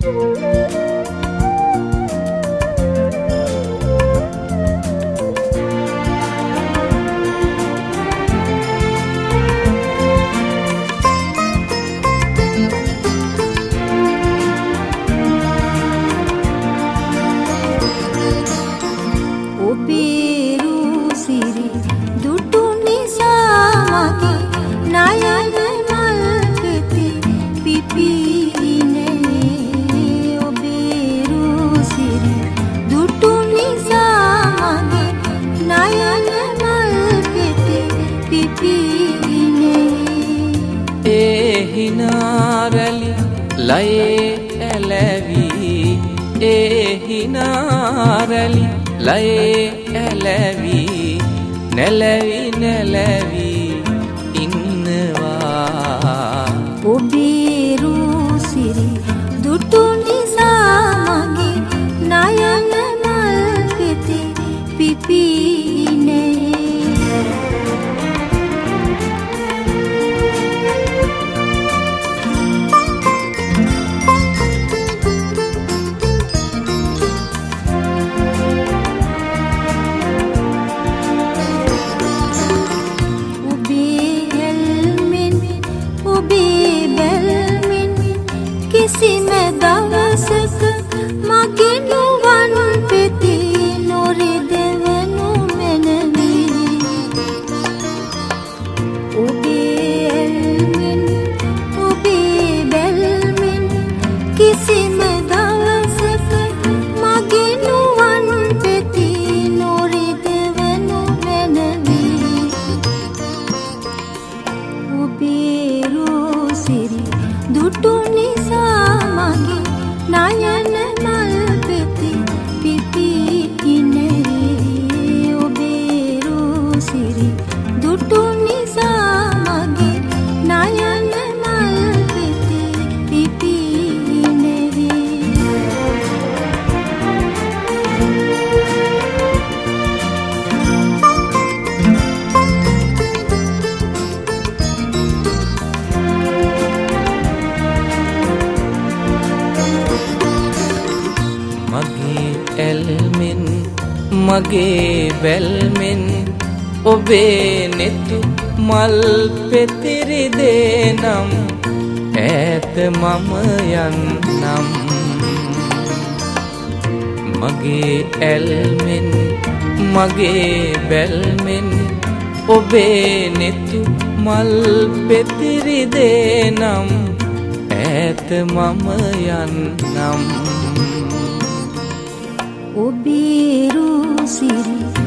හිනාරලි ලයේ ඇලවි ඒ හිනාරලි ලයේ ඇලවි නැලවි නැලවි ඉන්නවා ඔබේ රුසිරි දුටු නිසා මගේ නයන මල් කෙතේ පිපිනේ කිසිම දවසක මගේ නුවන් පෙති නොරිදවනු මැනවි ඔබේ ඇල්මෙන් ඔබේ බැල්මෙන් කිසිම දවසක මගේ නුවන් පෙති නොරිදවනු මැනවි ඔබේ රුසිරි දුටු නයන මල් පෙති පිපිනේ ඔබේ රුසිරි දුටු නිසා මගේ නයන මල් පෙති පිපිනේ ඇල්මෙන් මගේ බැල්මෙන් ඔබේ නෙතු මල් පෙතිරි දේනම් ඈත මම යන්නම් මගේ ඇල්මෙන් මගේ බැල්මෙන් ඔබේ නෙතු මල් පෙතිරි දේනම් ඈත මම යන්නම් ඔබේ රුසිරි